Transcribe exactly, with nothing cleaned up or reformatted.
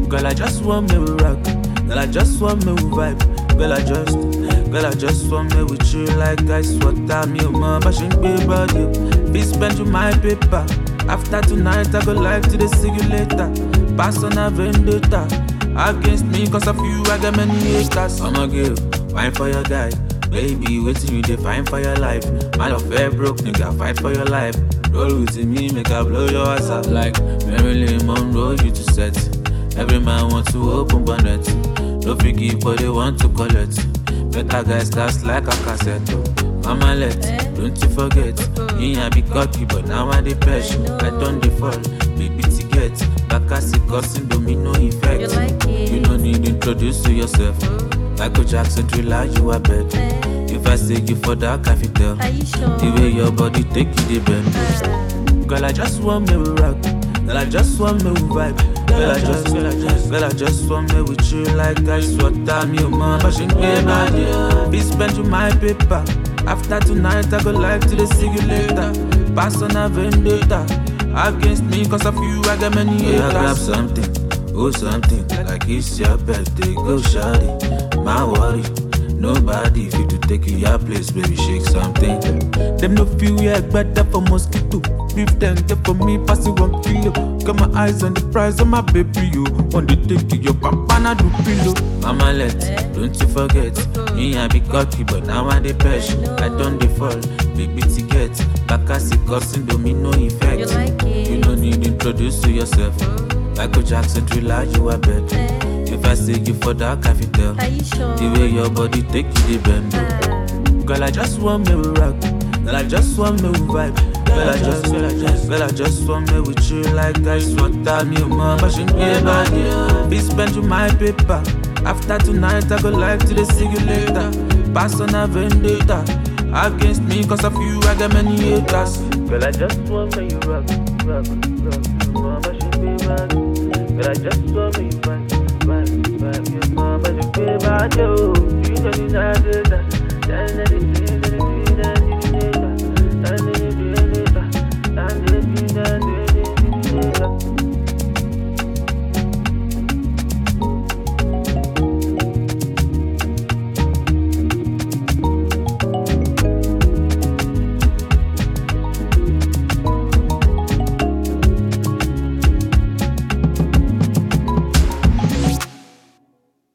Girl, I just want me with rock. Girl, I just want me with vibe. Girl, I just, girl, I just want me with you like ice water. Me, oh, my passion, baby, body. Be spend you my paper. After tonight, I go live to the see you later. Pass on a vendetta. Against me, cause of you, I got many haters. I'm a girl, fine for your guy. Baby, waiting you define for your life. My love fair broke, nigga, fight for your life. Roll with me, make I blow your ass up. Like Marilyn Monroe, you to set. Every man want to open bonnet. No forgive, but they want to collect. Better guys cast like a cassette. Mama let, don't you forget. Me I be cocky, but now I the passion. I don't default, baby to get. Back as it causing domino effect. You like it? You don't need to introduce to yourself. Michael Jackson thriller, you are bed. If I say you for that, I feel tell. Are you sure? The way your body take you, the bend. Girl, I just want me with rock. Girl, I just want me with vibe. Girl, I just, girl, I just, girl, I just want me with you like ice water. Me, oh, my passion, baby. Be spend you my paper. After tonight, I go live to the see you later. Pass on a vendetta. Against me, cause of you, I got many haters. Yeah, grab something, oh something. Like it's your birthday, go shawty. My worry, nobody fit to take you your place, baby, shake something. Them no feel yeah, better for mosquito. Beef them, get for me, pass it one kilo. Got my eyes on the prize of my baby, you. On the take you, your papa na do pillow. Mama let, don't you forget. Me I be cocky, but now I the passion. I don't default, baby to get. Back as it causing domino effect. You like it? You don't need to introduce to yourself. Michael Jackson thriller, you are bed. If I say you for that, I feel tell. Are you sure? The way your body take you, the bend. Girl, I just want me with rock. Girl, I just want me with vibe. Girl, I just, girl, I just, girl, I just want me with you like ice water. Me, oh, my passion, baby. Be spend you my paper. After tonight, I go live to the see you later. Pass on a vendetta. Against me, cause of you, I got many haters. Girl, I just want me with rock, rock, rock. My passion, baby. Girl, I just want me with vibe, vibe, vibe. My passion, baby. You don't need that, that, that, that, that.